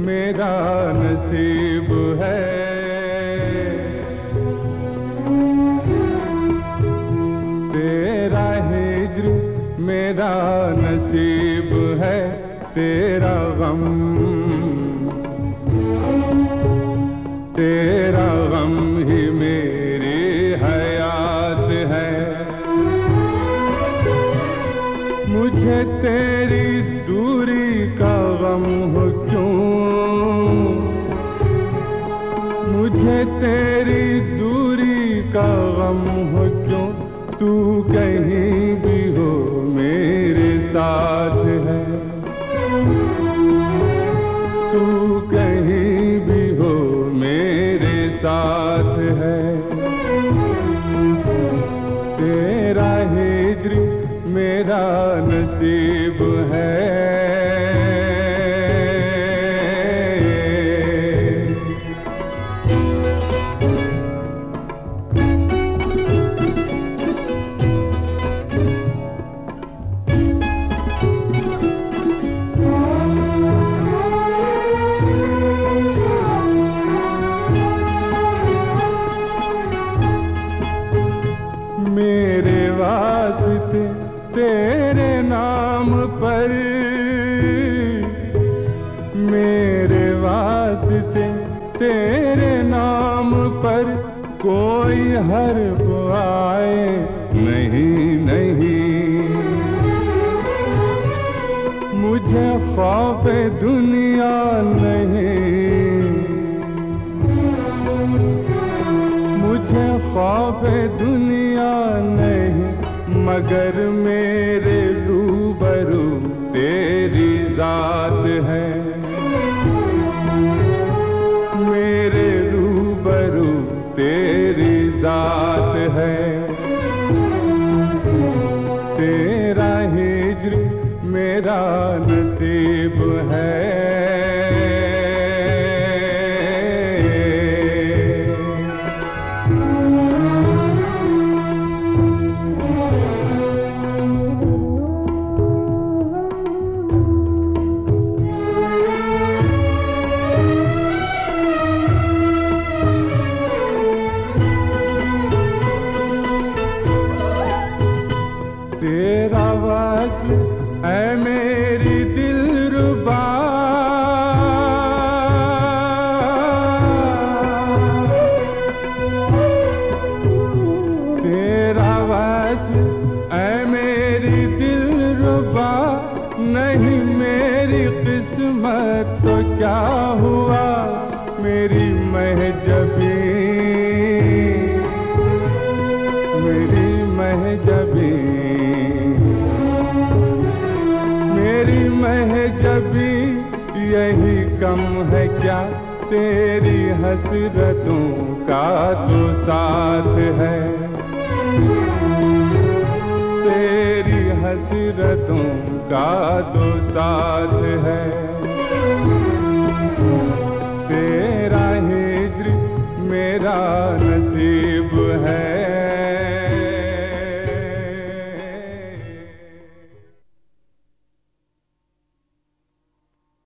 मेरा नसीब है। तेरा हिज्र मेरा नसीब है, तेरा गम ही मेरी हयात है। मुझे तेरी दूरी का गम हो क्यों, मुझे तेरी दूरी का गम हो क्यों, तू कहीं भी हो मेरे साथ है। तू कहीं भी हो मेरे साथ है। तेरा हिज्र मेरा नसीब है। मेरे वास्ते तेरे नाम पर, मेरे वास्ते तेरे नाम पर कोई हर्फ आए नहीं नहीं। मुझे खौफ दुनिया नहीं, मुझे खौफ दुनिया नहीं, मगर मेरे रूबरू तेरी जात है। मेरे रूबरू तेरी जात है। तेरा हिज्र मेरा नसीब है। तेरा वस्ल है मेरी दिलरुबा, तेरा वस्ल है मेरी दिलरुबा। नहीं मेरी किस्मत तो क्या हुआ, मेरी महजबी, मेरी महजबी, मेरी महजबी यही कम है क्या, तेरी हसरतों का तो साथ है। तेरी हसरतों का तो साथ है। तेरा हिज्र मेरा